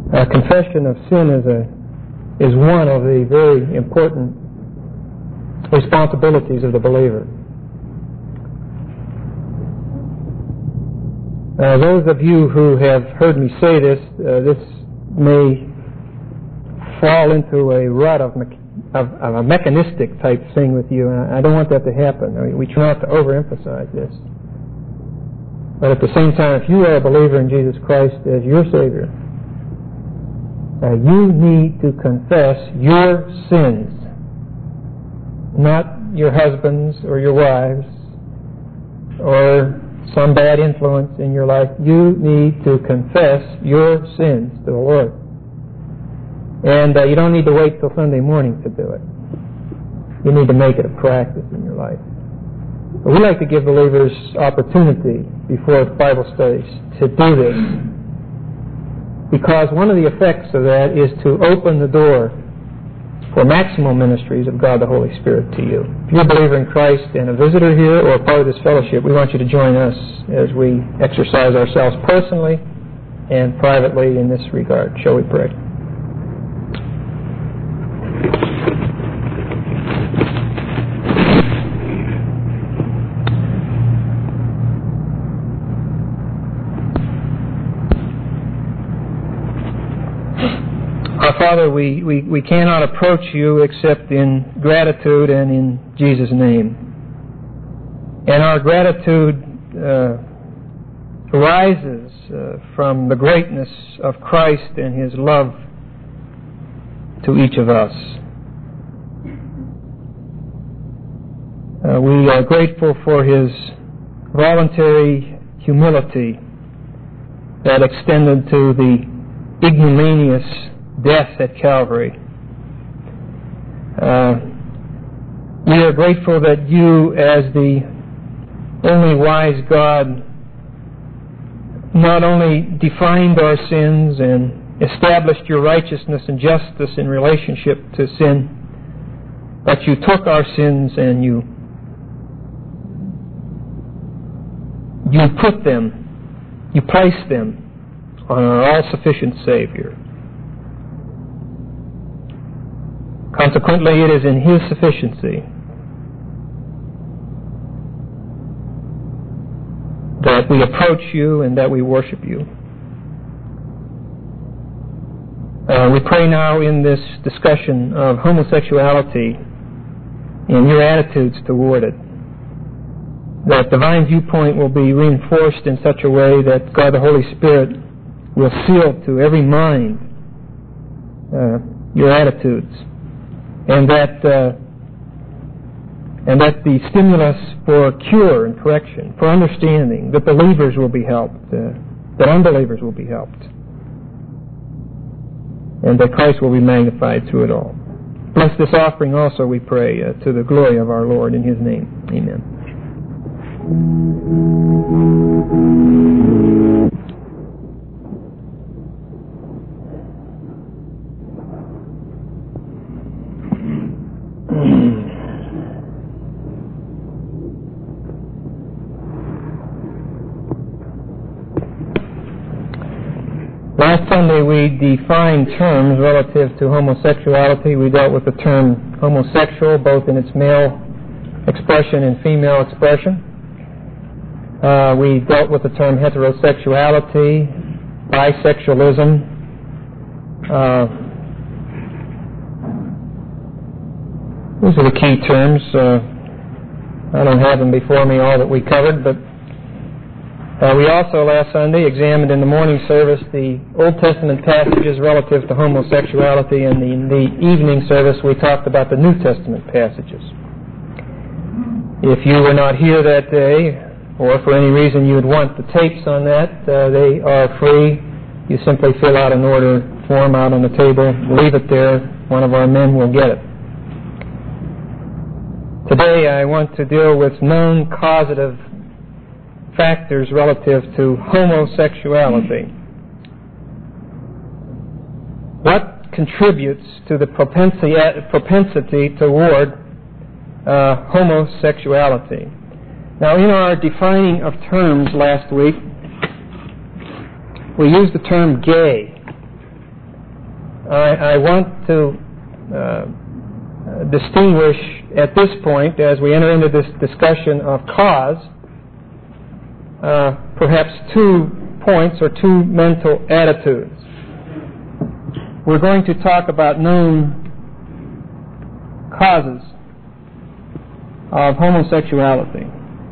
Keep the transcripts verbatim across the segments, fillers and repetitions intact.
Uh, confession of sin is a is one of the very important responsibilities of the believer. Uh, those of you who have heard me say this, uh, this may fall into a rut of, me- of, of a mechanistic type thing with you, and I don't want that to happen. I mean, we try not to overemphasize this. But at the same time, if you are a believer in Jesus Christ as your Savior, uh, you need to confess your sins, not your husbands or your wives or some bad influence in your life. You need to confess your sins to the Lord. And uh, you don't need to wait till Sunday morning to do it. You need to make it a practice in your life. But we like to give believers opportunity before Bible studies to do this, because one of the effects of that is to open the door for maximum ministries of God the Holy Spirit to you. If you're a believer in Christ and a visitor here or a part of this fellowship, we want you to join us as we exercise ourselves personally and privately in this regard. Shall we pray? Father, we, we, we cannot approach you except in gratitude and in Jesus' name. And our gratitude uh, arises uh, from the greatness of Christ and His love to each of us. Uh, we are grateful for His voluntary humility that extended to the ignominious death at Calvary. Uh, we are grateful that you, as the only wise God, not only defined our sins and established your righteousness and justice in relationship to sin, but you took our sins and you you put them, you placed them on our all-sufficient Savior. Consequently, it is in His sufficiency that we approach you and that we worship you. Uh, we pray now in this discussion of homosexuality and your attitudes toward it, that divine viewpoint will be reinforced in such a way that God the Holy Spirit will seal to every mind uh, your attitudes. And that uh, and that the stimulus for cure and correction, for understanding, that believers will be helped, uh, that unbelievers will be helped, and that Christ will be magnified through it all. Bless this offering also, we pray, uh, to the glory of our Lord. In His name, amen. Last Sunday we defined terms relative to homosexuality. We dealt with the term homosexual, both in its male expression and female expression. Uh, we dealt with the term heterosexuality, bisexualism. Uh, those are the key terms. Uh, I don't have them before me, all that we covered, but Uh, we also last Sunday examined in the morning service the Old Testament passages relative to homosexuality, and in the evening service we talked about the New Testament passages. If you were not here that day, or for any reason you would want the tapes on that, uh, they are free. You simply fill out an order form out on the table, leave it there, one of our men will get it. Today I want to deal with known causative factors relative to homosexuality. What contributes to the propensity, propensity toward uh, homosexuality? Now, in our defining of terms last week, we used the term gay. I, I want to uh, distinguish at this point, as we enter into this discussion of cause, uh, perhaps two points or two mental attitudes. We're going to talk about known causes of homosexuality.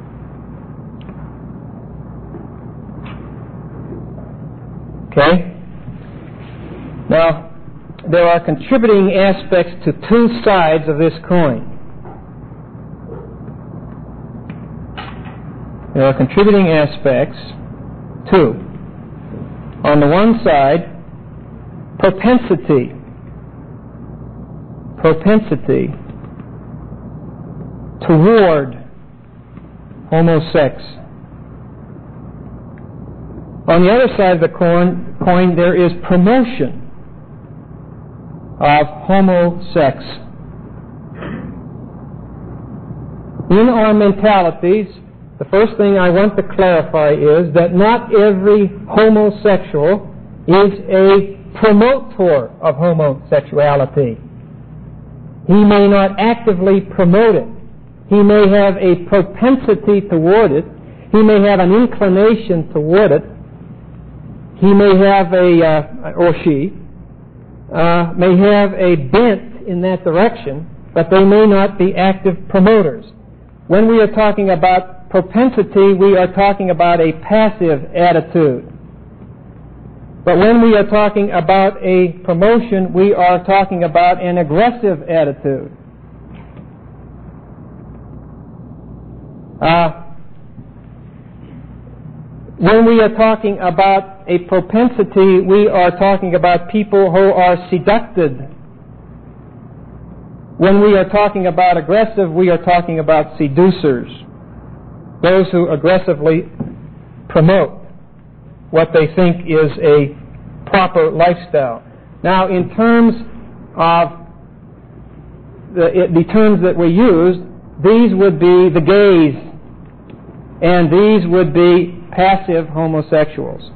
Okay? Now, there are contributing aspects to two sides of this coin. There are contributing aspects, two. On the one side, propensity. Propensity toward homosex. On the other side of the coin, coin there is promotion of homosex. In our mentalities, the first thing I want to clarify is that not every homosexual is a promoter of homosexuality. He may not actively promote it. He may have a propensity toward it. He may have an inclination toward it. He may have a, uh, or she, uh, may have a bent in that direction, but they may not be active promoters. When we are talking about propensity, we are talking about a passive attitude. But when we are talking about a promotion, we are talking about an aggressive attitude. Uh, when we are talking about a propensity, we are talking about people who are seducted. When we are talking about aggressive, we are talking about seducers, those who aggressively promote what they think is a proper lifestyle. Now, in terms of the, the terms that we use, these would be the gays, and these would be passive homosexuals.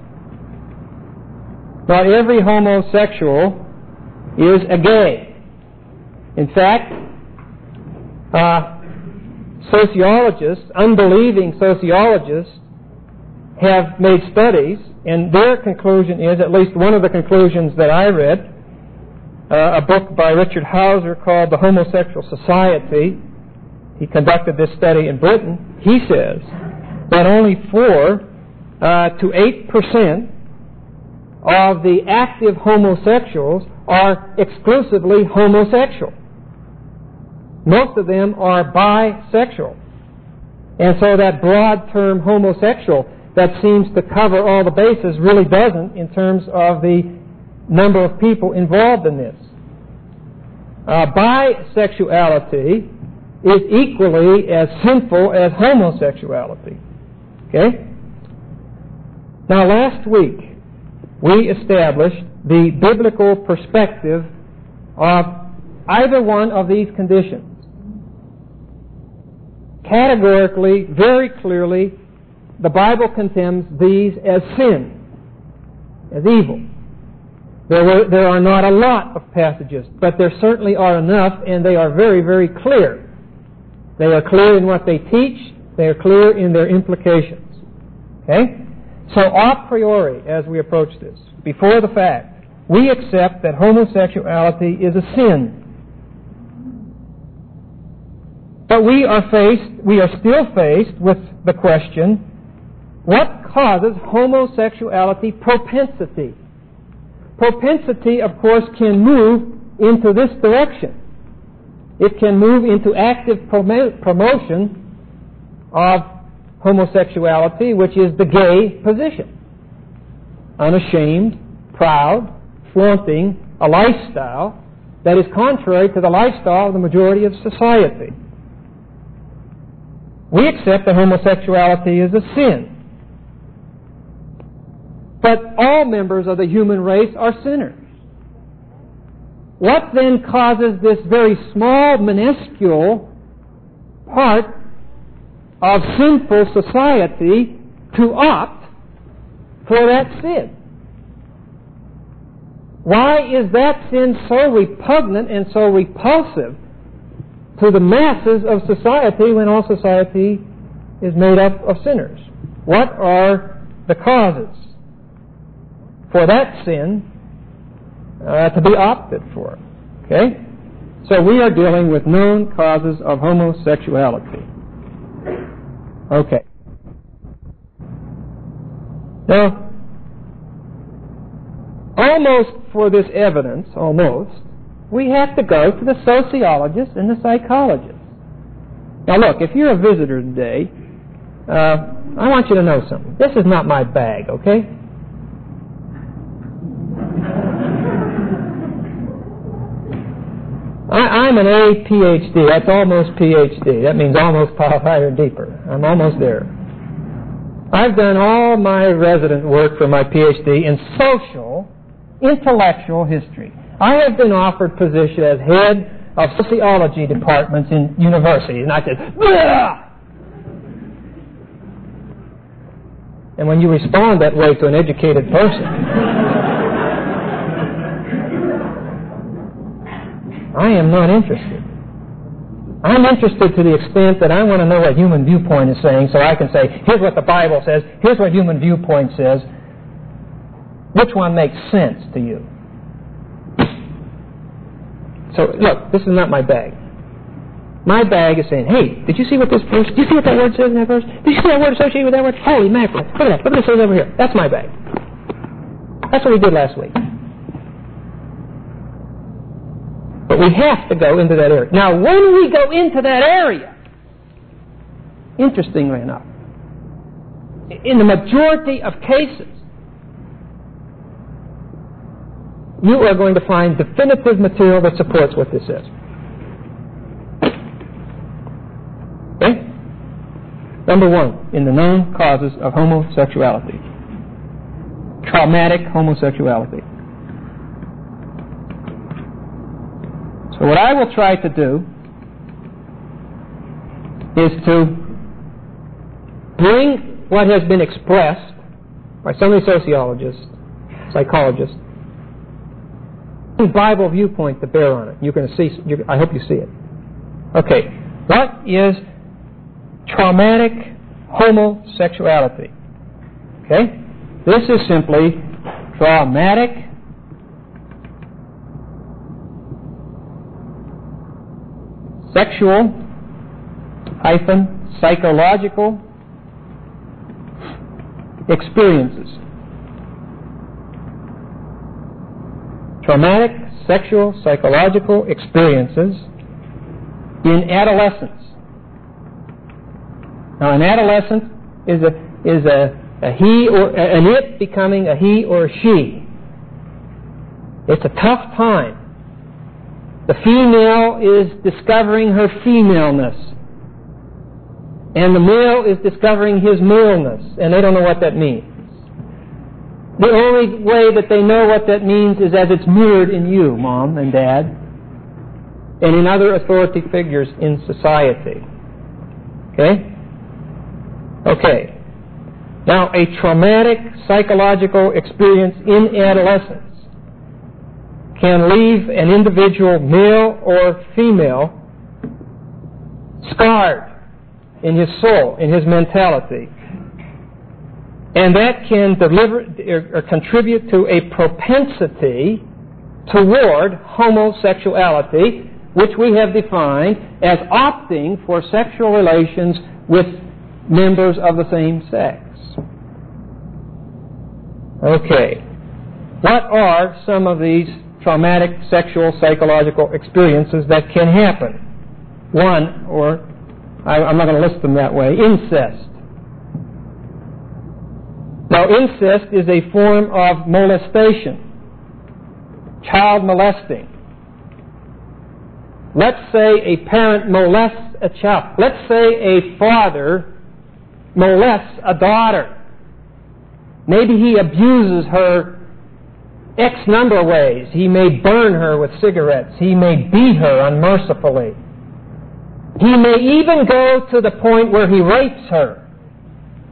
Not every homosexual is a gay. In fact, uh, sociologists, unbelieving sociologists, have made studies, and their conclusion is, at least one of the conclusions that I read, uh, a book by Richard Hauser called The Homosexual Society. He conducted this study in Britain. He says that only four uh, to eight percent of the active homosexuals are exclusively homosexual. Most of them are bisexual. And so that broad term homosexual that seems to cover all the bases really doesn't in terms of the number of people involved in this. Uh, bisexuality is equally as sinful as homosexuality. Okay? Now, last week, we established the biblical perspective of either one of these conditions. Categorically, very clearly, the Bible condemns these as sin, as evil. There, were, there are not a lot of passages, but there certainly are enough, and they are very, very clear. They are clear in what they teach. They are clear in their implications. Okay? So a priori, as we approach this, before the fact, we accept that homosexuality is a sin. But we are faced, we are still faced with the question, what causes homosexuality propensity? Propensity, of course, can move into this direction. It can move into active prom- promotion of homosexuality, which is the gay position. Unashamed, proud, flaunting a lifestyle that is contrary to the lifestyle of the majority of society. We accept that homosexuality is a sin. But all members of the human race are sinners. What then causes this very small, minuscule part of sinful society to opt for that sin? Why is that sin so repugnant and so repulsive to the masses of society when all society is made up of sinners? What are the causes for that sin uh, to be opted for? Okay? So we are dealing with known causes of homosexuality. Okay. Now, almost for this evidence, almost, we have to go to the sociologists and the psychologists. Now look, if you're a visitor today, uh, I want you to know something. This is not my bag, okay? I, I'm an A P H D. That's almost P H D. That means almost higher, deeper. I'm almost there. I've done all my resident work for my P H D in social, intellectual history. I have been offered position as head of sociology departments in universities, and I said, "Ugh!" And when you respond that way to an educated person, I am not interested. I'm interested to the extent that I want to know what human viewpoint is saying, so I can say, here's what the Bible says, here's what human viewpoint says. Which one makes sense to you? So, look, this is not my bag. My bag is saying, hey, did you see what this verse, did you see what that word says in that verse? Did you see that word associated with that word? Holy mackerel. Look at that. Look at what it says over here. That's my bag. That's what we did last week. But we have to go into that area. Now, when we go into that area, interestingly enough, in the majority of cases, you are going to find definitive material that supports what this says. Okay? Number one, in the known causes of homosexuality, traumatic homosexuality. So what I will try to do is to bring what has been expressed by so many sociologists, psychologists, Bible viewpoint to bear on it. You're going to see. You're, I hope you see it. Okay, what is traumatic homosexuality? Okay, this is simply traumatic sexual hyphen psychological experiences. Traumatic sexual psychological experiences in adolescence. Now, an adolescent is a is a, a he or an it becoming a he or a she. It's a tough time. The female is discovering her femaleness, and the male is discovering his maleness, and they don't know what that means. The only way that they know what that means is as it's mirrored in you, Mom and Dad, and in other authority figures in society. Okay? Okay. Now, a traumatic psychological experience in adolescence can leave an individual, male or female, scarred in his soul, in his mentality. And that can deliver or contribute to a propensity toward homosexuality, which we have defined as opting for sexual relations with members of the same sex. Okay. What are some of these traumatic sexual psychological experiences that can happen? One, or I, I'm not going to list them that way, incest. Now, incest is a form of molestation, child molesting. Let's say a parent molests a child. Let's say a father molests a daughter. Maybe he abuses her X number of ways. He may burn her with cigarettes. He may beat her unmercifully. He may even go to the point where he rapes her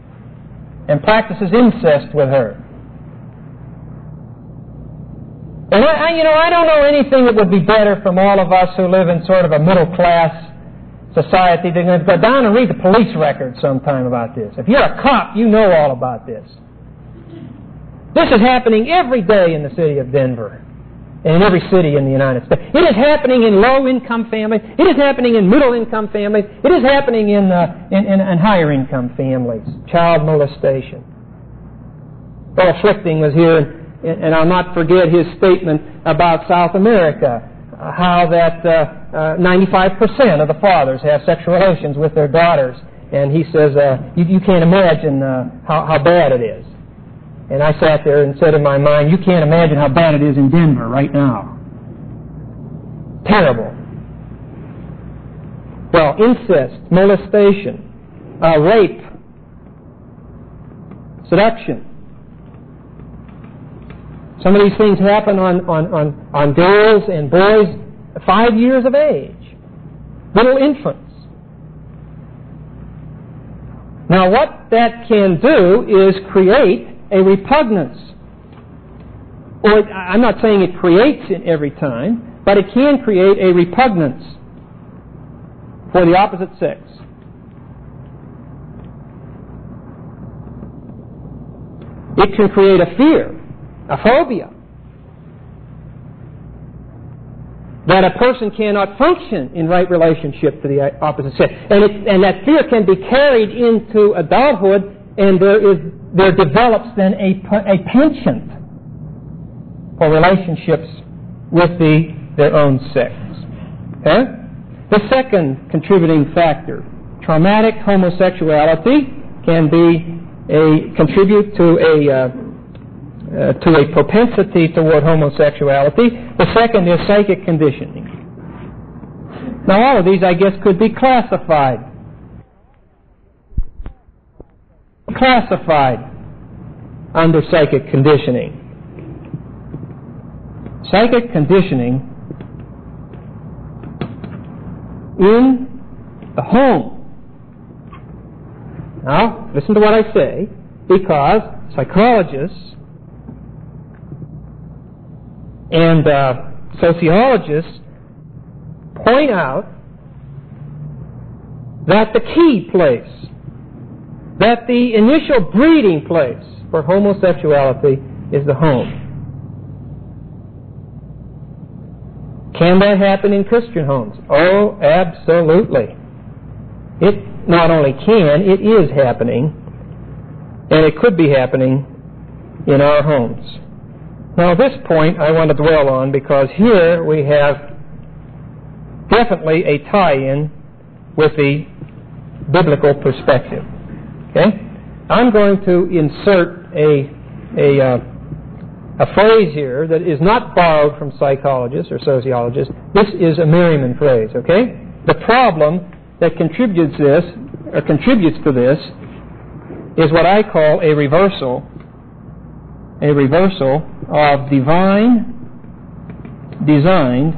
and practices incest with her. And I, I, you know, I don't know anything that would be better from all of us who live in sort of a middle-class society than to go down and read the police records sometime about this. If you're a cop, you know all about this. This is happening every day in the city of Denver and in every city in the United States. It is happening in low-income families. It is happening in middle-income families. It is happening in, uh, in, in, in higher-income families. Child molestation. Earl Schlichting was here, and, and I'll not forget his statement about South America, uh, how that uh, uh, ninety-five percent of the fathers have sexual relations with their daughters. And he says, uh, you, you can't imagine uh, how, how bad it is. And I sat there and said in my mind, you can't imagine how bad it is in Denver right now. Terrible. Well, incest, molestation, uh, rape, seduction. Some of these things happen on, on, on, on girls and boys five years of age, little infants. Now, what that can do is create a repugnance. Or, I'm not saying it creates it every time, but it can create a repugnance for the opposite sex. It can create a fear, a phobia, that a person cannot function in right relationship to the opposite sex. And, it, and that fear can be carried into adulthood, and there is there develops then a, a penchant for relationships with the their own sex. Okay? The second contributing factor, traumatic homosexuality, can be a contribute to a uh, uh, to a propensity toward homosexuality. The second is psychic conditioning. Now, all of these, I guess, could be classified. Classified under psychic conditioning. Psychic conditioning in the home. Now, listen to what I say, because psychologists and uh, sociologists point out that the key place, that the initial breeding place for homosexuality is the home. Can that happen in Christian homes? Oh, absolutely. It not only can, it is happening, and it could be happening in our homes. Now, this point I want to dwell on, because here we have definitely a tie-in with the biblical perspective. Okay? I'm going to insert a a, uh, a phrase here that is not borrowed from psychologists or sociologists. This is a Merriman phrase, okay? The problem that contributes this, or contributes to this, is what I call a reversal, a reversal of divine designed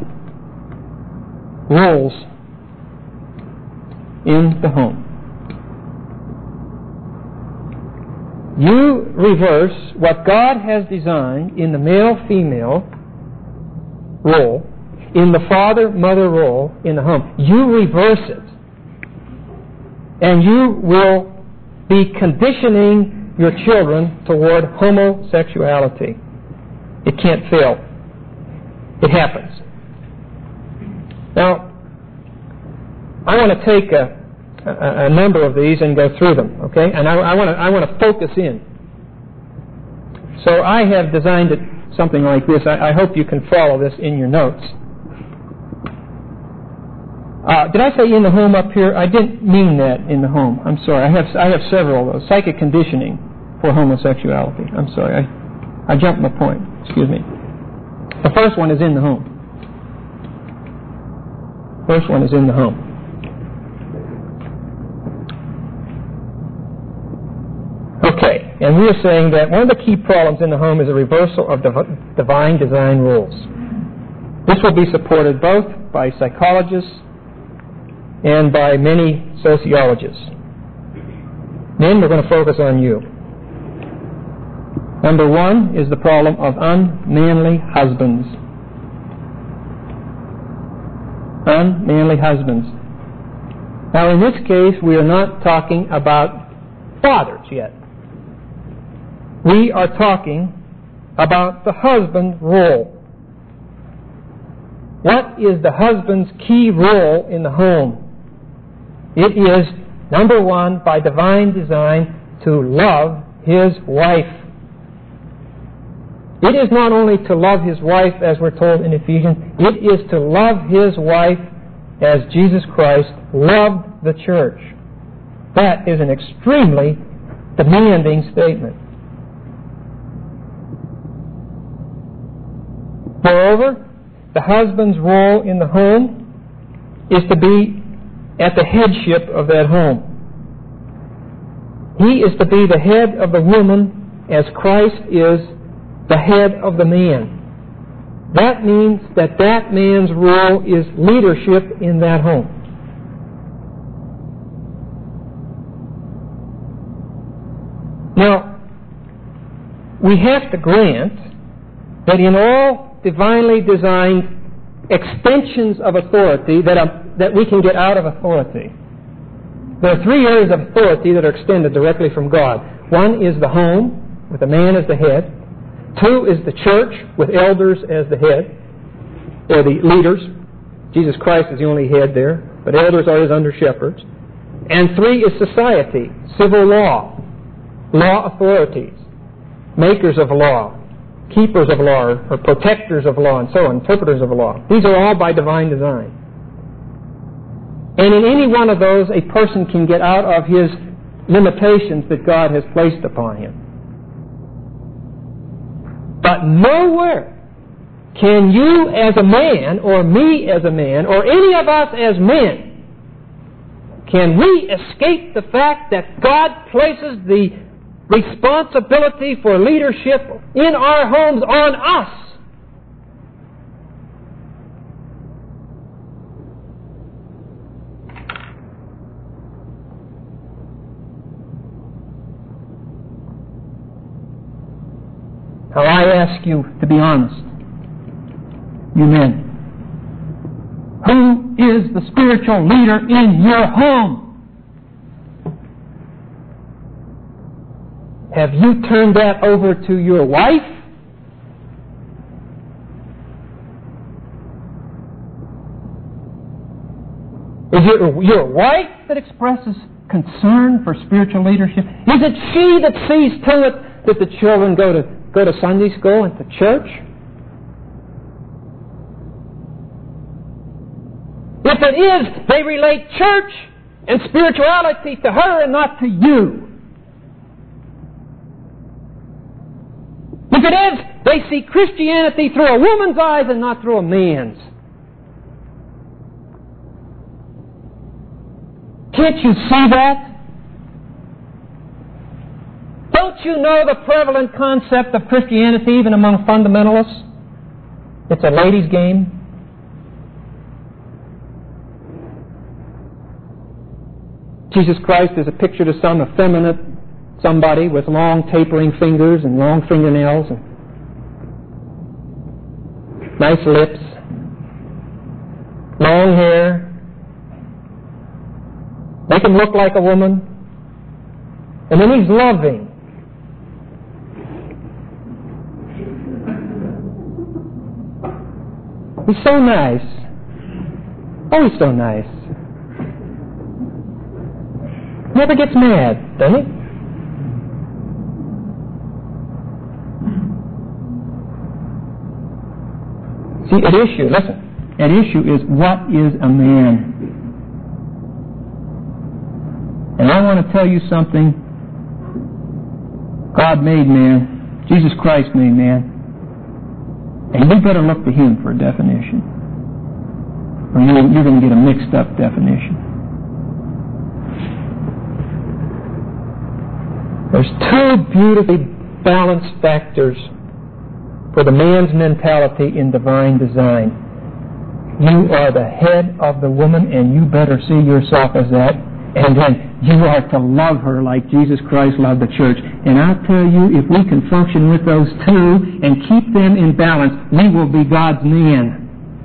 roles in the home. You reverse what God has designed in the male-female role, in the father-mother role in the home. You reverse it. And you will be conditioning your children toward homosexuality. It can't fail. It happens. Now, I want to take a A, a number of these and go through them, okay? And I, I want to I want to focus in. So I have designed it something like this. I, I hope you can follow this in your notes. Uh, did I say in the home up here? I didn't mean that in the home. I'm sorry. I have I have several of those. Psychic conditioning for homosexuality. I'm sorry. I I jumped my point. Excuse me. The first one is in the home. First one is in the home. Okay, and we are saying that one of the key problems in the home is a reversal of div- divine design rules. This will be supported both by psychologists and by many sociologists. Men, we're going to focus on you. Number one is the problem of unmanly husbands. Unmanly husbands. Now, in this case, we are not talking about fathers yet. We are talking about the husband role. What is the husband's key role in the home? It is, number one, by divine design, to love his wife. It is not only to love his wife, as we're told in Ephesians, it is to love his wife as Jesus Christ loved the church. That is an extremely demanding statement. Moreover, the husband's role in the home is to be at the headship of that home. He is to be the head of the woman as Christ is the head of the man. That means that that man's role is leadership in that home. Now, we have to grant that in all divinely designed extensions of authority that, are, that we can get out of authority, there are three areas of authority that are extended directly from God. One is the home, with the man as the head. Two is the church, with elders as the head, or the leaders. Jesus Christ is the only head there, but elders are his under-shepherds. And three is society, civil law, law authorities, makers of law, keepers of law, or protectors of law, and so on, interpreters of law. These are all by divine design. And in any one of those, a person can get out of his limitations that God has placed upon him. But nowhere can you as a man, or me as a man, or any of us as men, can we escape the fact that God places the responsibility for leadership in our homes on us. Now I ask you to be honest, you men. Who is the spiritual leader in your home? Have you turned that over to your wife? Is it your wife that expresses concern for spiritual leadership? Is it she that sees to it that the children go to go to Sunday school and to church? If it is, they relate church and spirituality to her and not to you. If it is, they see Christianity through a woman's eyes and not through a man's. Can't you see that? Don't you know the prevalent concept of Christianity even among fundamentalists? It's a ladies' game. Jesus Christ is a picture to some effeminate somebody with long tapering fingers and long fingernails and nice lips, long hair. Make him look like a woman. And then he's loving. He's so nice. Oh, he's so nice. Never gets mad, does he? See, at issue, listen, at issue is what is a man? And I want to tell you something. God made man. Jesus Christ made man. And you better look to him for a definition. Or you're going to get a mixed up definition. There's two beautifully balanced factors for the man's mentality in divine design. You are the head of the woman, and you better see yourself as that. And then you are to love her like Jesus Christ loved the church. And I'll tell you, if we can function with those two and keep them in balance, we will be God's men.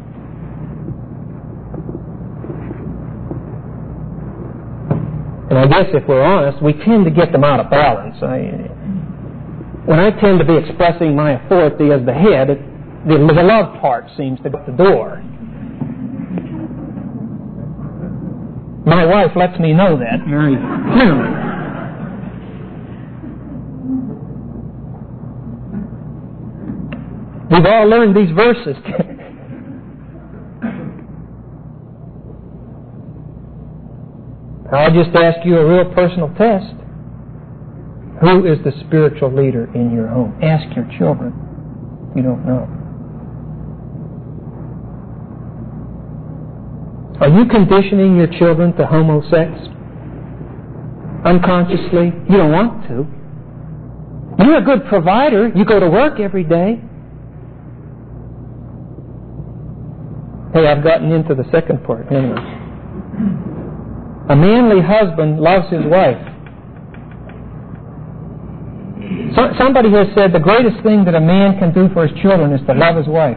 And I guess if we're honest, we tend to get them out of balance. I, when I tend to be expressing my authority as the head, it, the, the love part seems to go out the door. My wife lets me know that very clearly. We've all learned these verses. I'll just ask you a real personal test. Who is the spiritual leader in your home? Ask your children. You don't know. Are you conditioning your children to homosex? Unconsciously? You don't want to. You're a good provider. You go to work every day. Hey, I've gotten into the second part, haven't I? A manly husband loves his wife. So, somebody has said the greatest thing that a man can do for his children is to love his wife.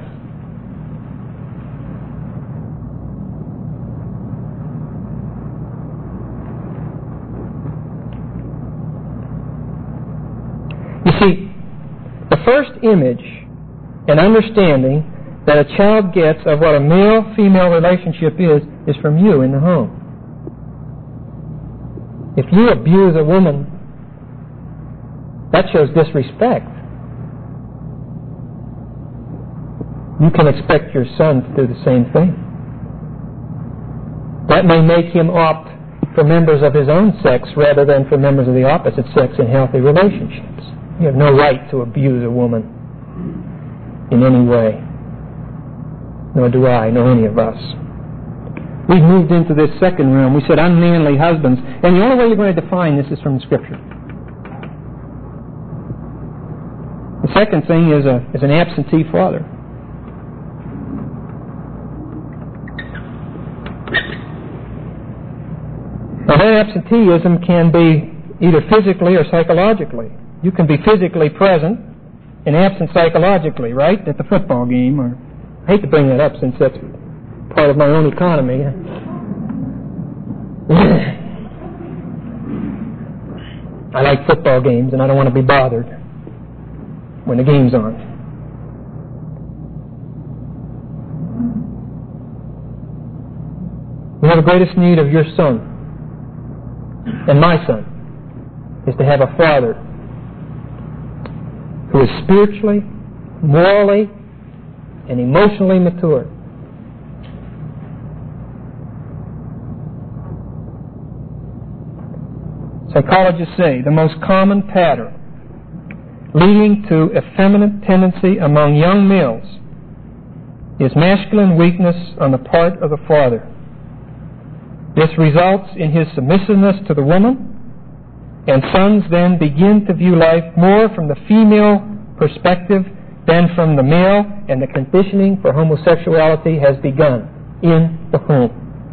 You see, the first image and understanding that a child gets of what a male-female relationship is, is from you in the home. If you abuse a woman, that shows disrespect. You can expect your son to do the same thing. That may make him opt for members of his own sex rather than for members of the opposite sex in healthy relationships. You have no right to abuse a woman in any way. Nor do I, nor any of us. We've moved into this second realm. We said unmanly husbands. And the only way you're going to define this is from the Scripture. The second thing is, a, is an absentee father. Now that absenteeism can be either physically or psychologically. You can be physically present and absent psychologically, right? At the football game. Or I hate to bring that up since that's part of my own economy. I like football games, and I don't want to be bothered when the game's on. You know, the greatest need of your son and my son is to have a father who is spiritually, morally, and emotionally mature. Psychologists say the most common pattern leading to effeminate tendency among young males is masculine weakness on the part of the father. This results in his submissiveness to the woman, and sons then begin to view life more from the female perspective than from the male, and the conditioning for homosexuality has begun in the home.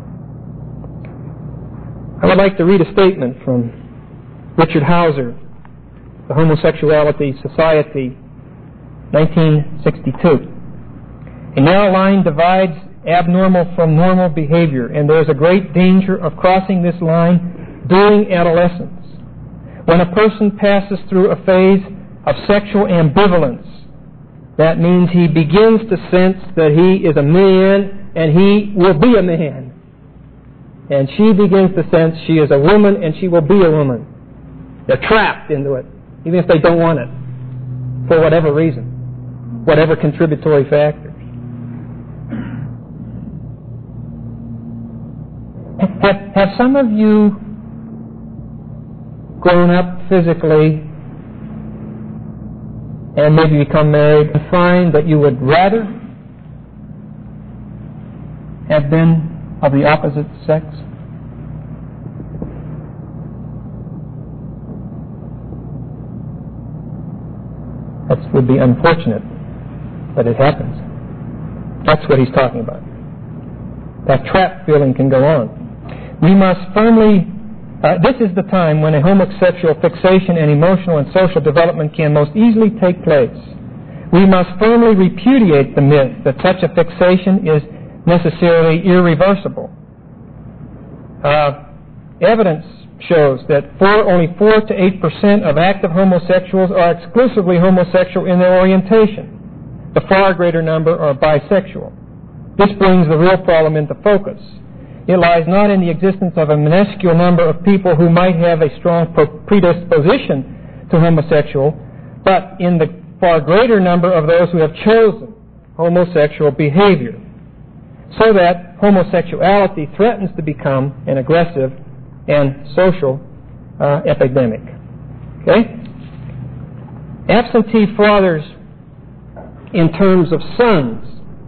I would like to read a statement from Richard Hauser, The Homosexuality Society, nineteen sixty-two. A narrow line divides abnormal from normal behavior, and there is a great danger of crossing this line during adolescence, when a person passes through a phase of sexual ambivalence. That means he begins to sense that he is a man and he will be a man. And she begins to sense she is a woman and she will be a woman. They're trapped into it, even if they don't want it, for whatever reason, whatever contributory factors. Have, have some of you grown up physically and maybe become married and find that you would rather have been of the opposite sex? That would be unfortunate, but it happens. That's what he's talking about. That trap feeling can go on. We must firmly Uh, this is the time when a homosexual fixation and emotional and social development can most easily take place. We must firmly repudiate the myth that such a fixation is necessarily irreversible. Uh, evidence shows that four, only four to eight percent of active homosexuals are exclusively homosexual in their orientation. The far greater number are bisexual. This brings the real problem into focus. It lies not in the existence of a minuscule number of people who might have a strong predisposition to homosexual, but in the far greater number of those who have chosen homosexual behavior, so that homosexuality threatens to become an aggressive and social uh, epidemic. Okay? Absentee fathers, in terms of sons,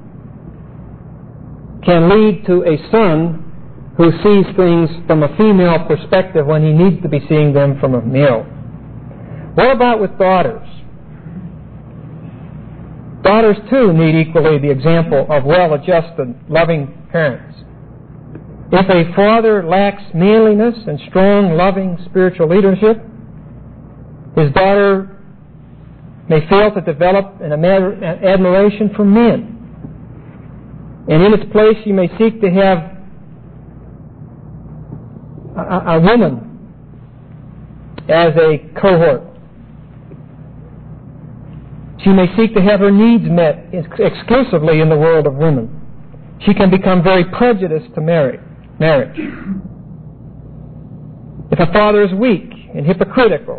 can lead to a son who sees things from a female perspective when he needs to be seeing them from a male. What about with daughters? Daughters, too, need equally the example of well-adjusted, loving parents. If a father lacks manliness and strong, loving spiritual leadership, his daughter may fail to develop an admiration for men. And in its place, she may seek to have a, a woman as a cohort. She may seek to have her needs met exclusively in the world of women. She can become very prejudiced to marry, marriage. If a father is weak and hypocritical,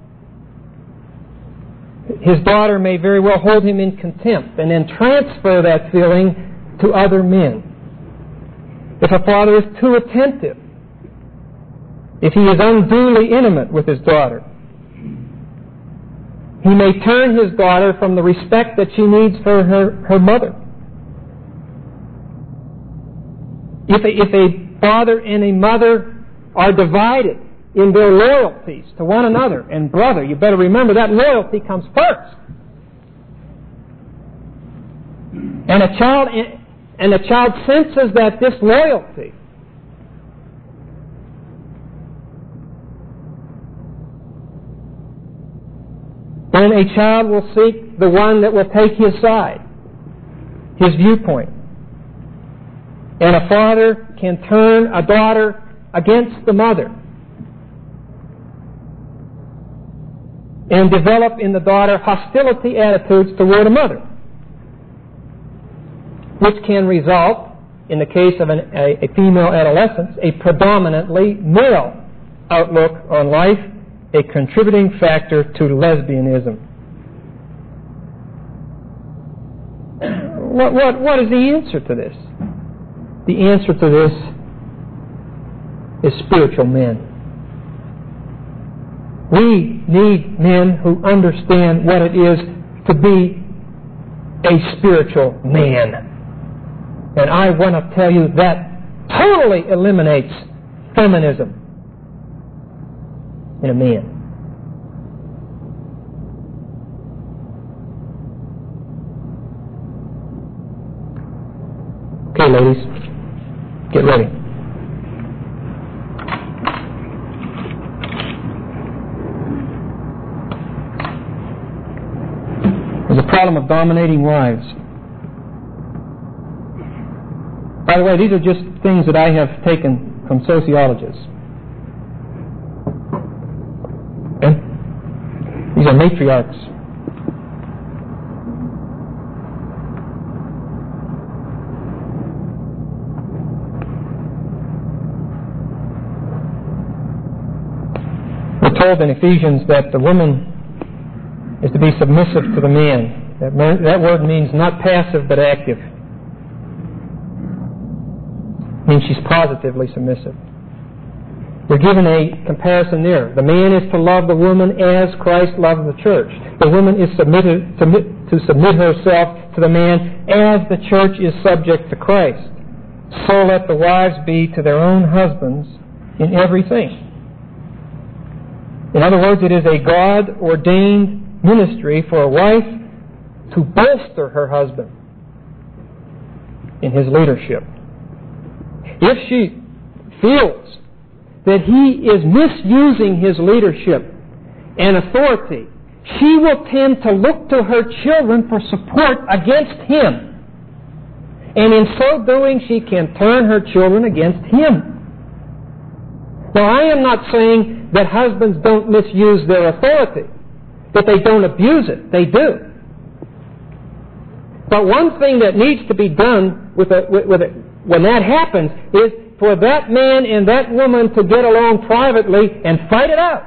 his daughter may very well hold him in contempt and then transfer that feeling to other men. If a father is too attentive, if he is unduly intimate with his daughter, he may turn his daughter from the respect that she needs for her, her mother. If a, if a father and a mother are divided in their loyalties to one another, and brother, you better remember that loyalty comes first. And a child, and a child senses that disloyalty, then a child will seek the one that will take his side, his viewpoint. And a father can turn a daughter against the mother and develop in the daughter hostility attitudes toward a mother, which can result, in the case of an, a, a female adolescence, a predominantly male outlook on life, a contributing factor to lesbianism. What, what, what is the answer to this? The answer to this is spiritual men. We need men who understand what it is to be a spiritual man. And I want to tell you that totally eliminates feminism in a man. Okay, ladies, get ready. There's a problem of dominating wives. By the way, these are just things that I have taken from sociologists. Okay? These are matriarchs. We're told in Ephesians that the woman is to be submissive to the man. That, that word means not passive but active. It means she's positively submissive. We're given a comparison there. The man is to love the woman as Christ loved the church. The woman is submitted, submit, to submit herself to the man as the church is subject to Christ. So let the wives be to their own husbands in everything. In other words, it is a God-ordained ministry for a wife to bolster her husband in his leadership. If she feels that he is misusing his leadership and authority, she will tend to look to her children for support against him. And in so doing, she can turn her children against him. Now, I am not saying that husbands don't misuse their authority, that they don't abuse it. They do. But one thing that needs to be done with, a, with, with a, when that happens is for that man and that woman to get along privately and fight it out.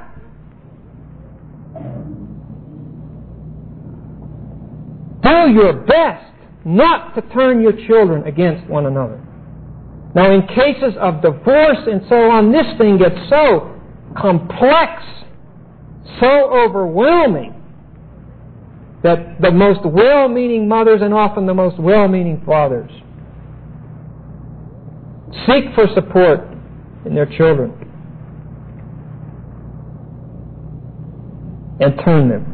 Do your best not to turn your children against one another. Now, in cases of divorce and so on, this thing gets so complex, so overwhelming, that the most well-meaning mothers and often the most well-meaning fathers seek for support in their children and turn them.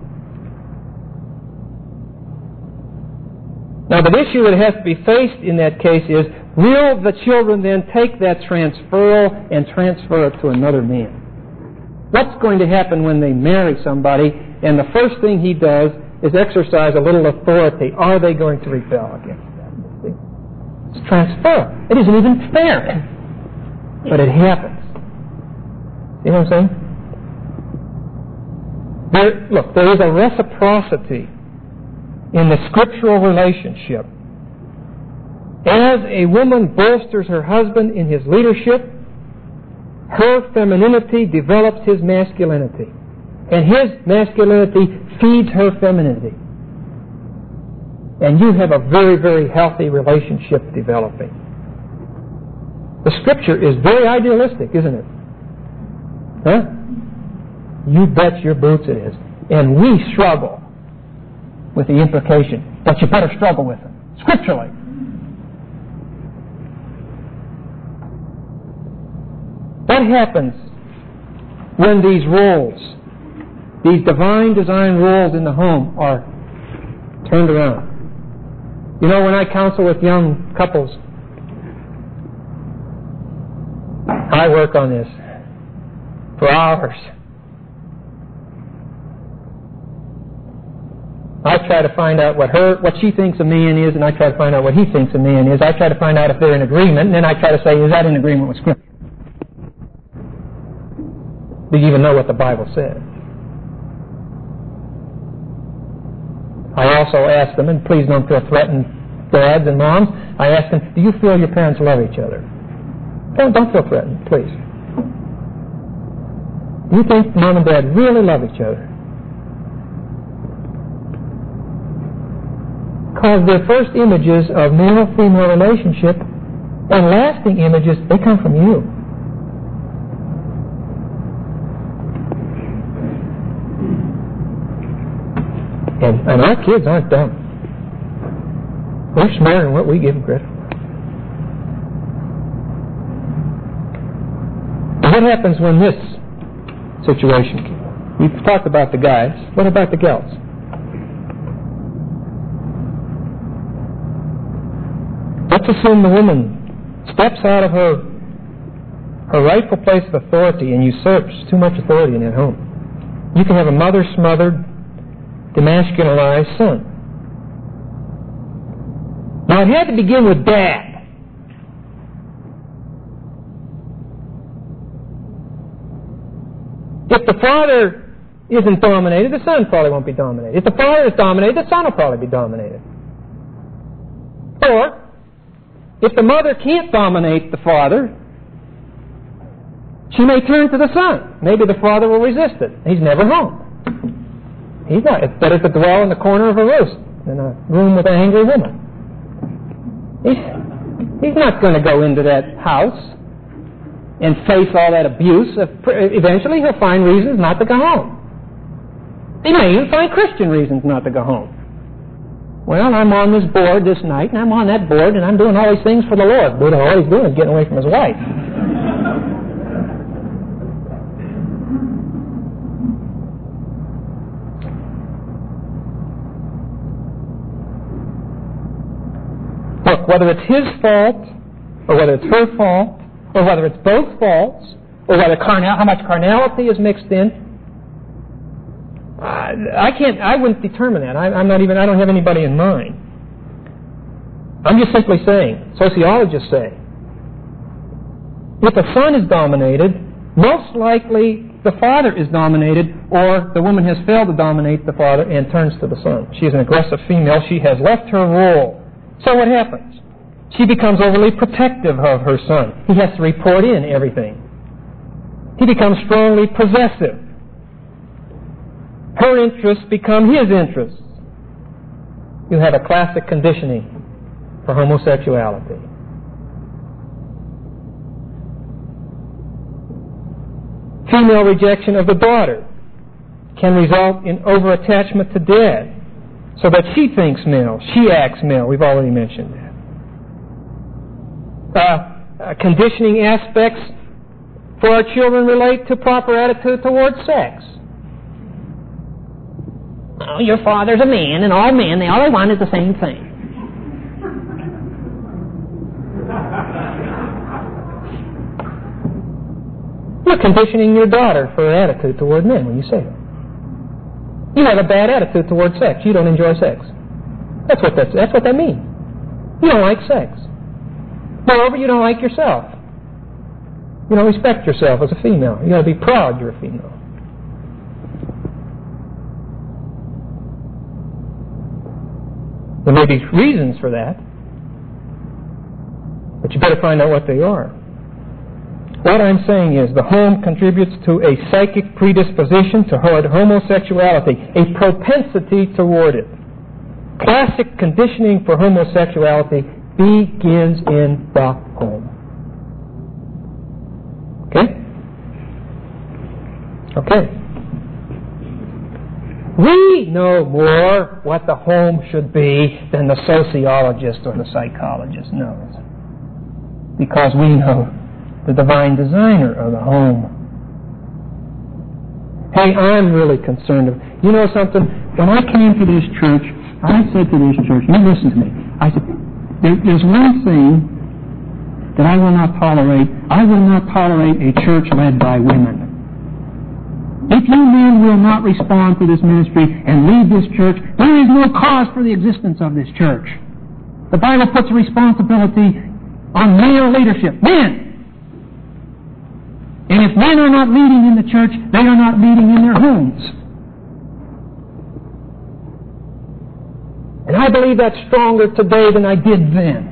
Now, the issue that has to be faced in that case is, will the children then take that transferal and transfer it to another man? What's going to happen when they marry somebody and the first thing he does is exercise a little authority? Are they going to rebel against that? It's transfer. It isn't even fair. But it happens. You know what I'm saying? There, look, there is a reciprocity in the scriptural relationship. As a woman bolsters her husband in his leadership, her femininity develops his masculinity. And his masculinity feeds her femininity. And you have a very, very healthy relationship developing. The Scripture is very idealistic, isn't it? Huh? You bet your boots it is. And we struggle with the implication that you better struggle with them, scripturally. What happens when these roles, these divine design roles in the home, are turned around? You know, when I counsel with young couples, I work on this for hours. I try to find out what her, what she thinks a man is, and I try to find out what he thinks a man is. I try to find out if they're in agreement, and then I try to say, is that in agreement with Scripture? Do you even know what the Bible says? I also ask them, and please don't feel threatened, dads and moms, I ask them, do you feel your parents love each other? Don't, don't feel threatened, please. Do you think mom and dad really love each other? Because their first images of male-female relationship and lasting images, they come from you. And, and our kids aren't dumb. They're smarter than what we give them credit for. What happens when this situation? We've talked about the guys. What about the gals? Let's assume the woman steps out of her her rightful place of authority and usurps too much authority in that home. You can have a mother-smothered, demasculinized son. Now, it had to begin with dad. If the father isn't dominated, the son probably won't be dominated. If the father is dominated, the son will probably be dominated. Or, if the mother can't dominate the father, she may turn to the son. Maybe the father will resist it. He's never home. He's not. It's better to dwell in the corner of a roost than a room with an angry woman. He's, he's not going to go into that house and face all that abuse. Eventually he'll find reasons not to go home. He may even find Christian reasons not to go home. Well, I'm on this board this night, and I'm on that board, and I'm doing all these things for the Lord. But all he's doing is getting away from his wife. Look, whether it's his fault, or whether it's her fault, or whether it's both faults, or whether carnal, how much carnality is mixed in. Uh, I can't. I wouldn't determine that. I, I'm not even. I don't have anybody in mind. I'm just simply saying. Sociologists say, if a son is dominated, most likely the father is dominated, or the woman has failed to dominate the father and turns to the son. She is an aggressive female. She has left her role. So what happens? She becomes overly protective of her son. He has to report in everything. He becomes strongly possessive. Her interests become his interests. You have a classic conditioning for homosexuality. Female rejection of the daughter can result in over-attachment to dad, so that she thinks male, she acts male. We've already mentioned that. Uh, uh, conditioning aspects for our children relate to proper attitude towards sex. Oh, your father's a man, and all men, they all they want is the same thing. You're conditioning your daughter for her attitude toward men when you say that. You have a bad attitude toward sex. You don't enjoy sex. That's what that's, that's what that means. You don't like sex. Moreover, you don't like yourself. You don't respect yourself as a female. You got to be proud you're a female. There may be reasons for that, but you better find out what they are. What I'm saying is the home contributes to a psychic predisposition toward homosexuality, a propensity toward it. Classic conditioning for homosexuality begins in the home. Okay? Okay. We know more what the home should be than the sociologist or the psychologist knows, because we know the divine designer of the home. Hey, I'm really concerned. You know something? When I came to this church, I said to this church, you listen to me. I said, there, there's one thing that I will not tolerate. I will not tolerate a church led by women. If you men will not respond to this ministry and lead this church, there is no cause for the existence of this church. The Bible puts responsibility on male leadership. Men! And if men are not leading in the church, they are not leading in their homes. And I believe that's stronger today than I did then.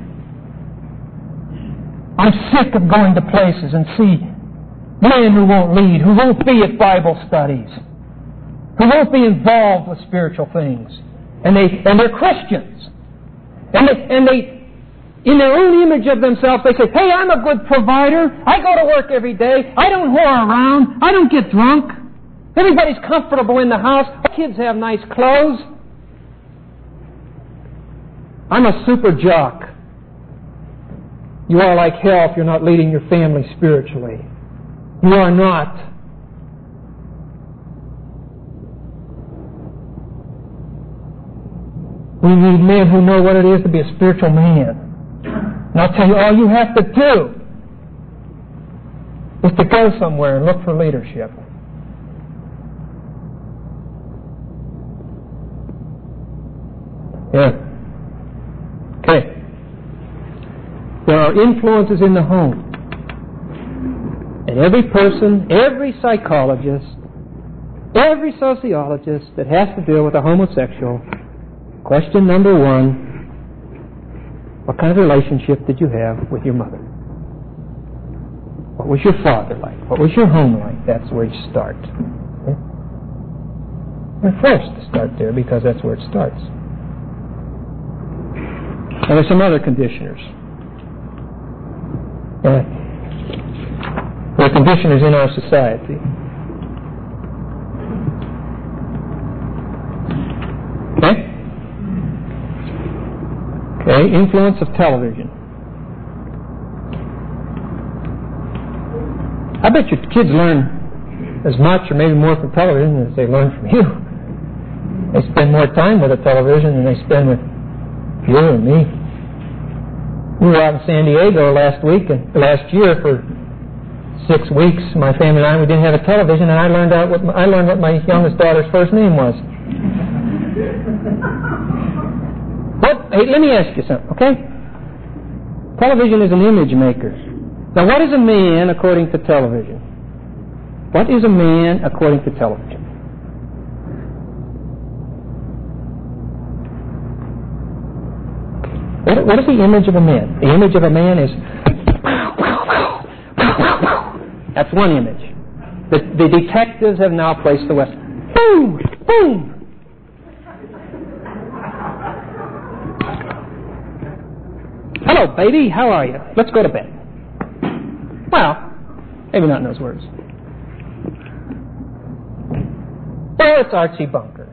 I'm sick of going to places and see men who won't lead, who won't be at Bible studies, who won't be involved with spiritual things. And, they, and they're Christians. And they... And they In their own image of themselves, they say, hey, I'm a good provider. I go to work every day. I don't whore around. I don't get drunk. Everybody's comfortable in the house. Kids have nice clothes. I'm a super jock. You are like hell if you're not leading your family spiritually. You are not. We need men who know what it is to be a spiritual man. And I'll tell you, all you have to do is to go somewhere and look for leadership. Yeah. Okay. There are influences in the home. And every person, every psychologist, every sociologist that has to deal with a homosexual, question number one, what kind of relationship did you have with your mother? What was your father like? What was your home like? That's where you start. Okay? We're forced to start there because that's where it starts. Now there's some other conditioners. Uh, there are conditioners in our society. Okay? Okay, influence of television. I bet your kids learn as much or maybe more from television as they learn from you. They spend more time with the television than they spend with you and me. We were out in San Diego last week and last year for six weeks, my family and I, we didn't have a television, and I learned out what my, I learned what my youngest daughter's first name was. What? Hey, let me ask you something, okay? Television is an image maker. Now, what is a man according to television? What is a man according to television? What, what is the image of a man? The image of a man is... That's one image. The, the detectives have now placed the weapon. Boom! Boom! Hello, baby. How are you? Let's go to bed. Well, maybe not in those words. Well, it's Archie Bunker.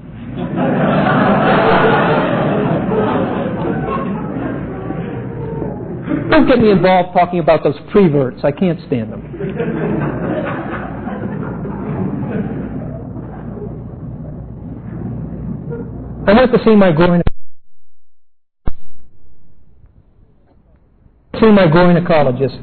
Don't get me involved talking about those preverts. I can't stand them. I went to see my gynecologist. See my gynecologist.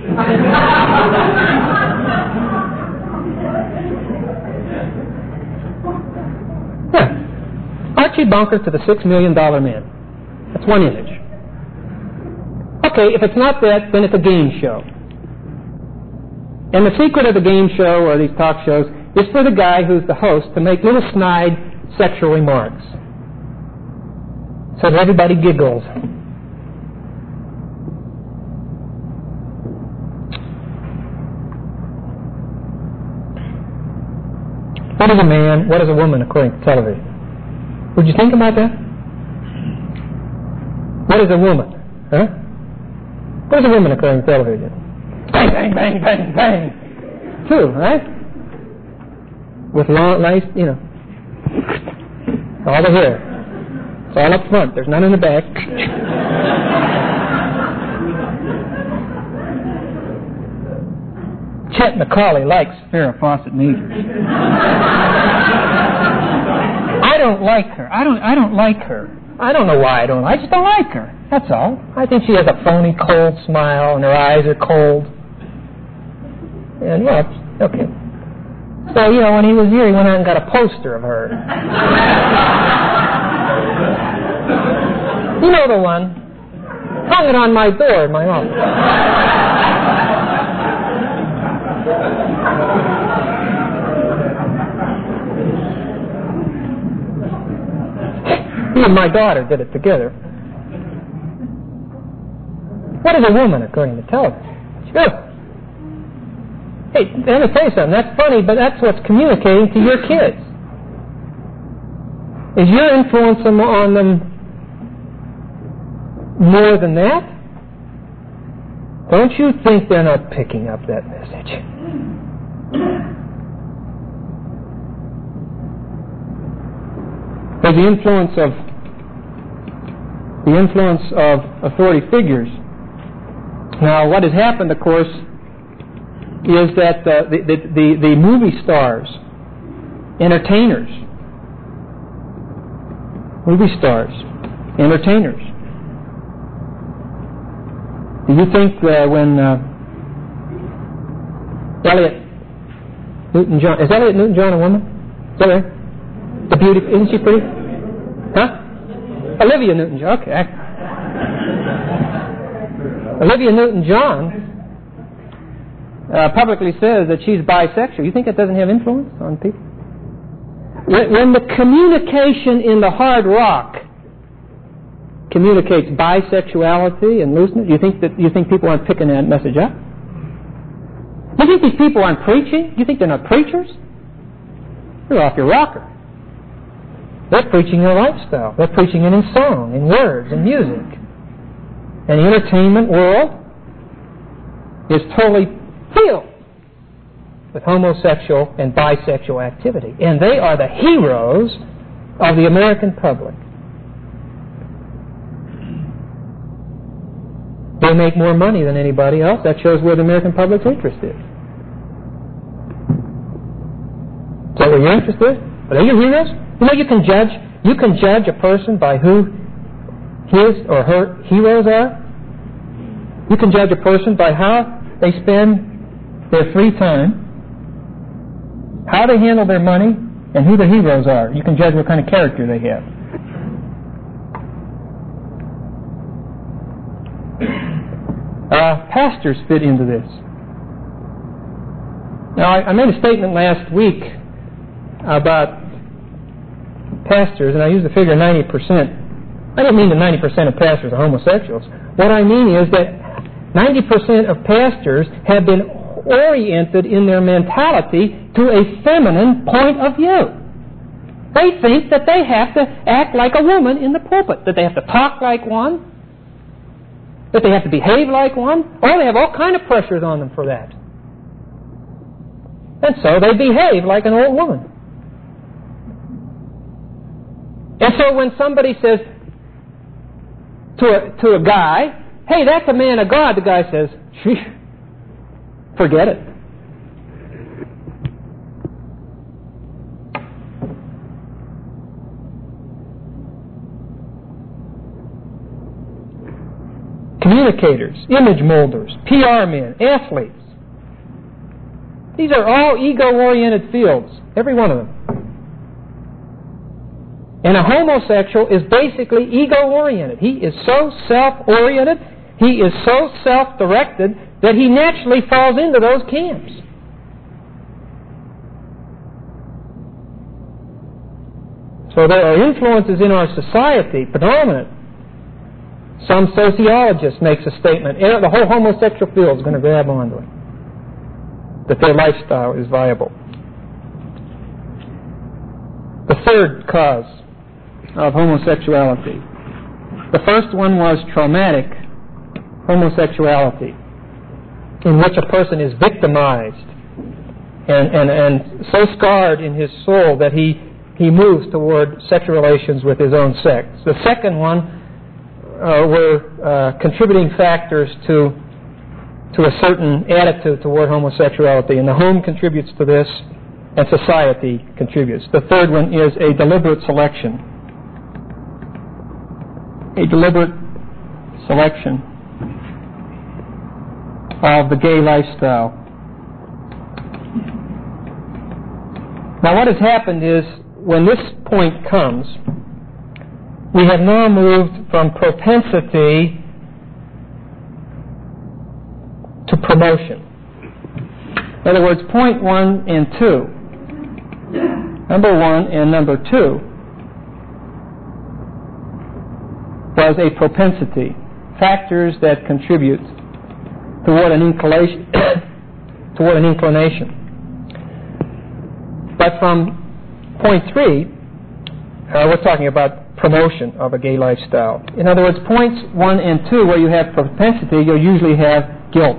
Yeah. Archie Bunker to the six million dollar man. That's one image. Okay, if it's not that, then it's a game show. And the secret of the game show or these talk shows is for the guy who's the host to make little snide sexual remarks so that everybody giggles. What is a man? What is a woman according to television? Would you think about that? What is a woman? Huh? What is a woman according to television? Bang, bang, bang, bang, bang. Two, right? With long, nice, you know, all the hair. It's all up front. There's none in the back. Chet McCauley likes Farrah Fawcett Majors. I don't like her. I don't. I don't like her. I don't know why I don't. I just don't like her. That's all. I think she has a phony, cold smile, and her eyes are cold. And yeah, okay. So you know, when he was here, he went out and got a poster of her. You know the one. Hung it on my door in my office. Me and my daughter did it together. What is a woman according to television? Sure. Hey, let me tell you something. That's funny, but that's what's communicating to your kids. Is your influence on them more than that? Don't you think they're not picking up that message? There's the influence of the influence of authority figures. Now, what has happened, of course, is that uh, the, the, the, the movie stars, entertainers, movie stars, entertainers. Do you think uh, when uh, Elliot Newton-John, is Elliot Newton-John a woman? Is that right? The beauty, isn't she pretty? Huh? Olivia Newton-John, okay. Olivia Newton-John uh, publicly says that she's bisexual. You think that doesn't have influence on people? When, when the communication in the hard rock communicates bisexuality and looseness, you think that you think people aren't picking that message up? You think these people aren't preaching? You think they're not preachers? You're off your rocker. They're preaching their lifestyle. They're preaching it in song, in words, in music. And the entertainment world is totally filled with homosexual and bisexual activity. And they are the heroes of the American public. They make more money than anybody else. That shows where the American public's interest is. Is that where your interest is? Are they your heroes? You know, you can judge. You can judge a person by who his or her heroes are. You can judge a person by how they spend their free time, how they handle their money, and who the heroes are. You can judge what kind of character they have. Uh, pastors fit into this. Now, I, I made a statement last week about pastors, and I used the figure ninety percent. I don't mean that ninety percent of pastors are homosexuals. What I mean is that ninety percent of pastors have been oriented in their mentality to a feminine point of view. They think that they have to act like a woman in the pulpit, that they have to talk like one, that they have to behave like one. Oh, they have all kind of pressures on them for that. And so they behave like an old woman. And so when somebody says to a, to a guy, hey, that's a man of God, the guy says, gee, forget it. Communicators, image molders, P R men, athletes. These are all ego-oriented fields, every one of them. And a homosexual is basically ego-oriented. He is so self-oriented, he is so self-directed that he naturally falls into those camps. So there are influences in our society, predominant. Some sociologist makes a statement, the whole homosexual field is going to grab onto it, that their lifestyle is viable. The third cause of homosexuality. The first one was traumatic homosexuality, in which a person is victimized and, and, and so scarred in his soul that he, he moves toward sexual relations with his own sex. The second one uh, were uh, contributing factors to, to a certain attitude toward homosexuality, and the home contributes to this, and society contributes. The third one is a deliberate selection. A deliberate selection of the gay lifestyle. Now what has happened is, when this point comes, we have now moved from propensity to promotion. In other words, point one and two, number one and number two, was a propensity, factors that contribute toward an inclination. toward an inclination. But from point three, uh, we're talking about promotion of a gay lifestyle. In other words, points one and two, where you have propensity, you'll usually have guilt.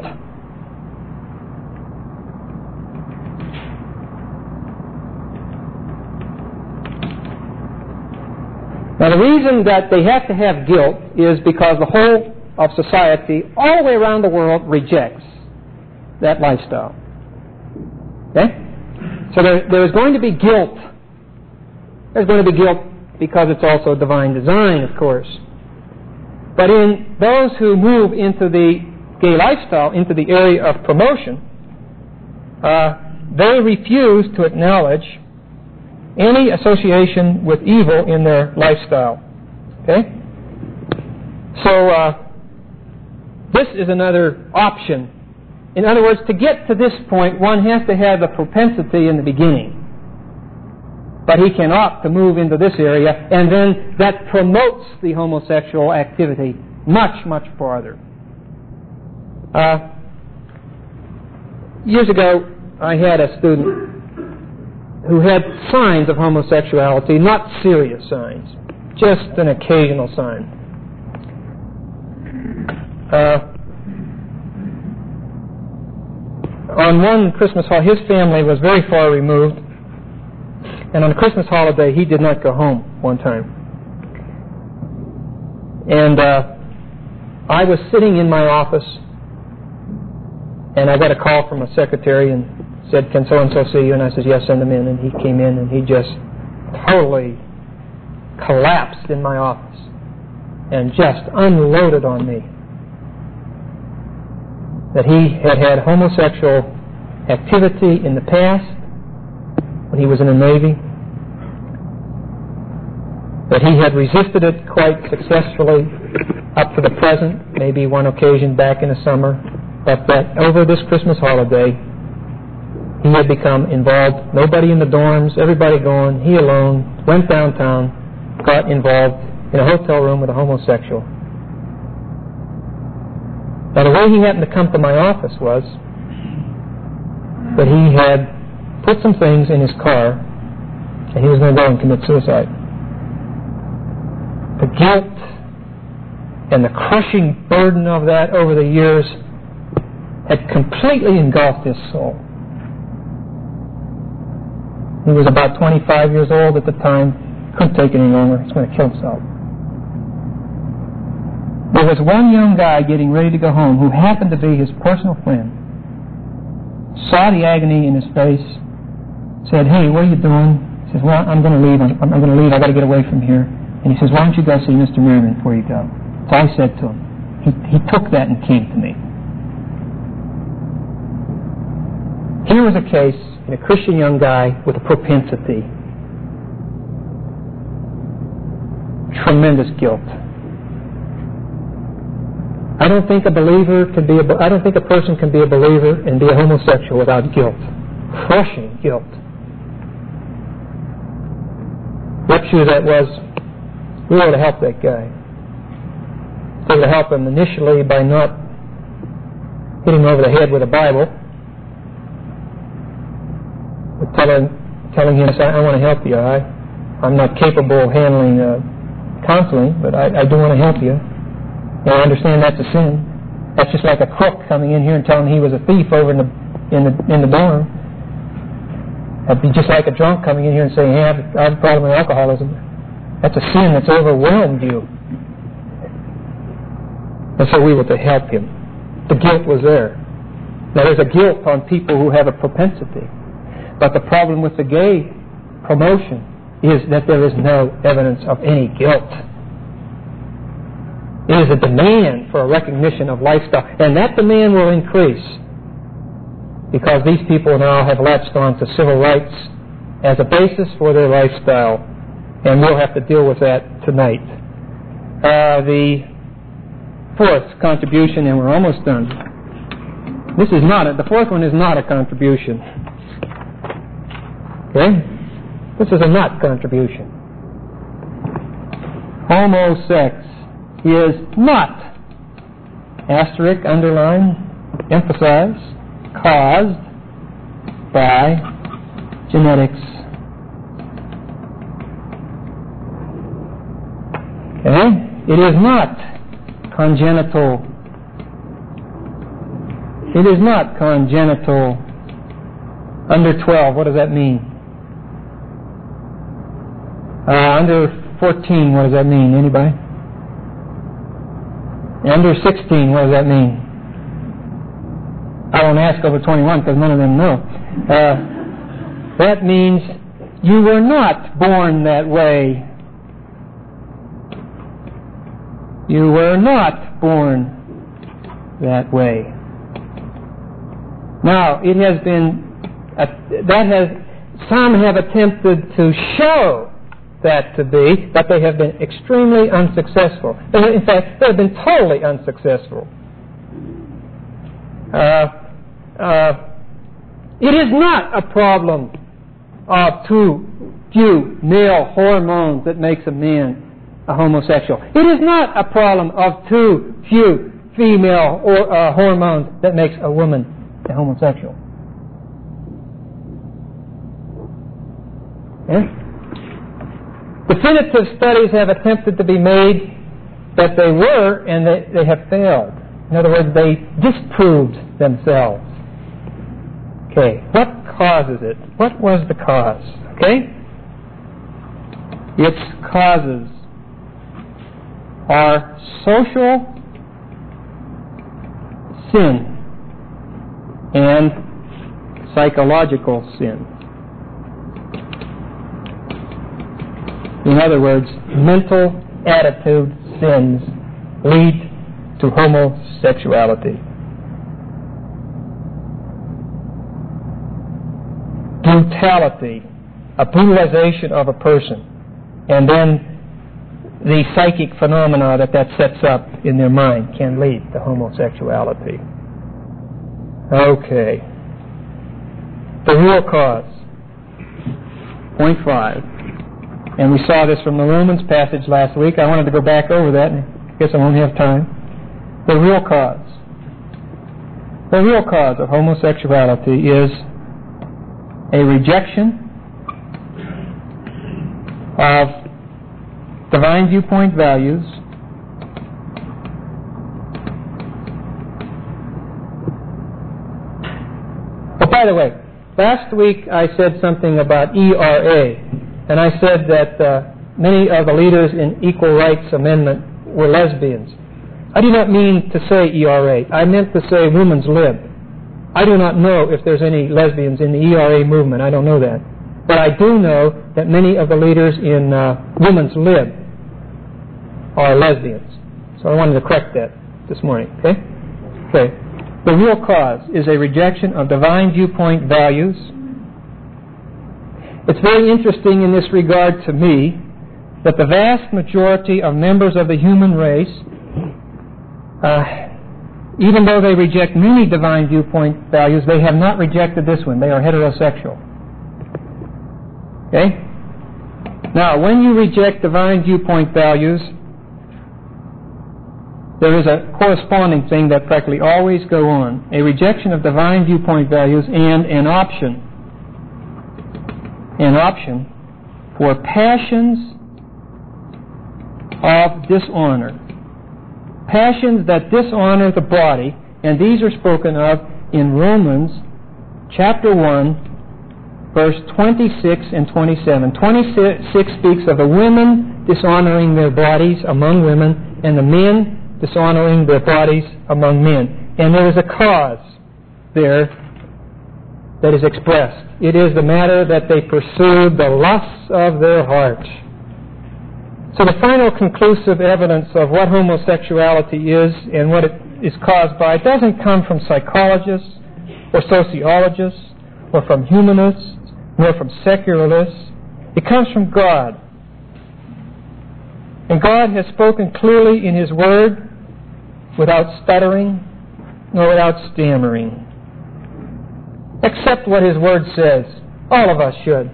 Now, the reason that they have to have guilt is because the whole of society, all the way around the world, rejects that lifestyle. Okay? So there, there is going to be guilt. There's going to be guilt because it's also divine design, of course. But in those who move into the gay lifestyle, into the area of promotion, uh, they refuse to acknowledge any association with evil in their lifestyle. Okay? So, uh, this is another option. In other words, to get to this point, one has to have a propensity in the beginning. But he can opt to move into this area, and then that promotes the homosexual activity much, much farther. Uh, years ago, I had a student who had signs of homosexuality, not serious signs, just an occasional sign. Uh, on one Christmas holiday, his family was very far removed, and on a Christmas holiday, he did not go home one time. And uh, I was sitting in my office, and I got a call from a secretary and said, "Can so-and-so see you?" And I said, "Yes, send him in." And he came in, and he just totally collapsed in my office and just unloaded on me that he had had homosexual activity in the past, when he was in the Navy, that he had resisted it quite successfully up to the present, maybe one occasion back in the summer, but that over this Christmas holiday, he had become involved. Nobody in the dorms, everybody gone, he alone, went downtown, got involved in a hotel room with a homosexual. Now, the way he happened to come to my office was that he had put some things in his car, and he was going to go and commit suicide. The guilt and the crushing burden of that over the years had completely engulfed his soul. He was about twenty-five years old at the time, couldn't take it any longer, he was going to kill himself. There was one young guy getting ready to go home who happened to be his personal friend, saw the agony in his face, said, "Hey, what are you doing?" He says, "Well, I'm going to leave. I'm, I'm going to leave. I've got to get away from here." And he says, "Why don't you go see Mister Merriman before you go?" So I said to him. He, he took that and came to me. Here was a case in a Christian young guy with a propensity. Tremendous guilt. I don't think a believer can be a, I don't think a person can be a believer and be a homosexual without guilt. Crushing guilt. What sure that was, we ought to help that guy. We ought to help him initially by not hitting him over the head with a Bible, but telling, telling him, I, I want to help you. I, I'm not capable of handling uh, counseling, but I, I do want to help you. And I understand that's a sin. That's just like a crook coming in here and telling he was a thief over in the in the in the dorm. That'd be just like a drunk coming in here and saying, "Hey, I have, I have a problem with alcoholism." That's a sin that's overwhelmed you. And so we were to help him. The guilt was there. Now there's a guilt on people who have a propensity. But the problem with the gay promotion is that there is no evidence of any guilt. It is a demand for a recognition of lifestyle. And that demand will increase because these people now have latched on to civil rights as a basis for their lifestyle. And we'll have to deal with that tonight. Uh, the fourth contribution, and we're almost done. This is not a, the fourth one is not a contribution. Okay? This is a not contribution. Homosex is not, asterisk, underline, emphasize, caused by genetics. Okay? It is not congenital. It is not congenital. Under twelve, what does that mean? Uh, under fourteen, what does that mean? Anybody? Under sixteen, what does that mean? I won't ask over twenty-one because none of them know. Uh, that means you were not born that way. You were not born that way. Now, it has been, uh, that has, some have attempted to show that to be, but they have been extremely unsuccessful. In fact, they have been totally unsuccessful. Uh, uh, it is not a problem of too few male hormones that makes a man a homosexual. It is not a problem of too few female or, uh, hormones that makes a woman a homosexual. Yeah? Definitive studies have attempted to be made that they were, and they, they have failed. In other words, they disproved themselves. Okay, what causes it? What was the cause? Okay? Its causes are social sin and psychological sin. In other words, mental attitude sins lead to homosexuality. brutality, a brutalization of a person, and then the psychic phenomena that that sets up in their mind can lead to homosexuality. Okay. The real cause. Point five. And we saw this from the Romans passage last week. I wanted to go back over that, and I guess I won't have time. The real cause. The real cause of homosexuality is a rejection of divine viewpoint values oh, by the way, last week I said something about E R A, and I said that uh, many of the leaders in Equal Rights Amendment were lesbians. I do not mean to say E R A. I meant to say Women's Lib. I do not know if there's any lesbians in the E R A movement. I don't know that. But I do know that many of the leaders in uh, Women's Lib are lesbians. So I wanted to correct that this morning. Okay? Okay. The real cause is a rejection of divine viewpoint values. It's very interesting in this regard to me that the vast majority of members of the human race, uh, even though they reject many divine viewpoint values, they have not rejected this one. They are heterosexual. Okay? Now, when you reject divine viewpoint values, there is a corresponding thing that practically always go on. A rejection of divine viewpoint values and an option. An option for passions of dishonor. Passions that dishonor the body, and these are spoken of in Romans chapter one, verse twenty-six and twenty-seven. twenty-six speaks of the women dishonoring their bodies among women, and the men dishonoring their bodies among men. And there is a cause there that is expressed. It is the matter that they pursue the lusts of their heart. So the final conclusive evidence of what homosexuality is and what it is caused by doesn't come from psychologists or sociologists or from humanists nor from secularists. It comes from God. And God has spoken clearly in His Word without stuttering nor without stammering. Accept what His Word says. All of us should.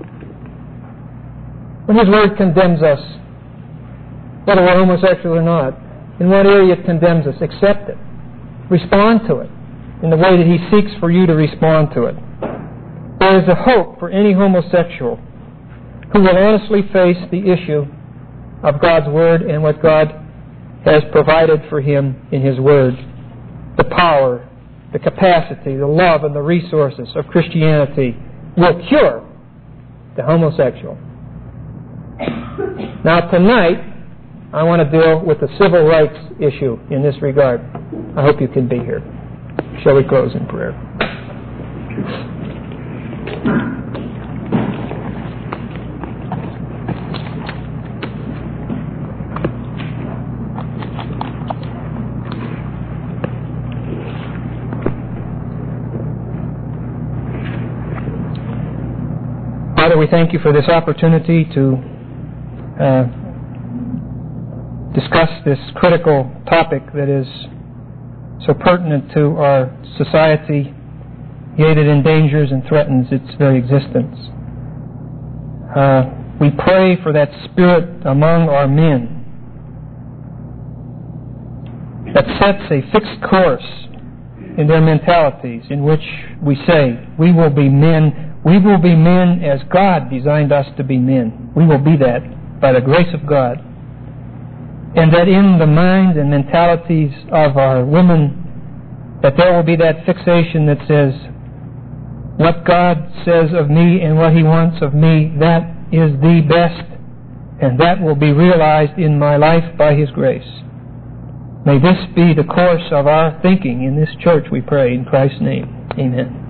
When His Word condemns us, whether we're homosexual or not, in what area it condemns us, accept it. Respond to it in the way that He seeks for you to respond to it. There is a hope for any homosexual who will honestly face the issue of God's Word and what God has provided for him in His Word. The power, the capacity, the love, and the resources of Christianity will cure the homosexual. Now tonight, I want to deal with the civil rights issue in this regard. I hope you can be here. Shall we close in prayer? Father, we thank You for this opportunity to uh, discuss this critical topic that is so pertinent to our society, yet it endangers and threatens its very existence. Uh, we pray for that spirit among our men that sets a fixed course in their mentalities, in which we say, we will be men, we will be men as God designed us to be men. We will be that by the grace of God. And that in the minds and mentalities of our women, that there will be that fixation that says, what God says of me and what He wants of me, that is the best, and that will be realized in my life by His grace. May this be the course of our thinking in this church, we pray in Christ's name. Amen.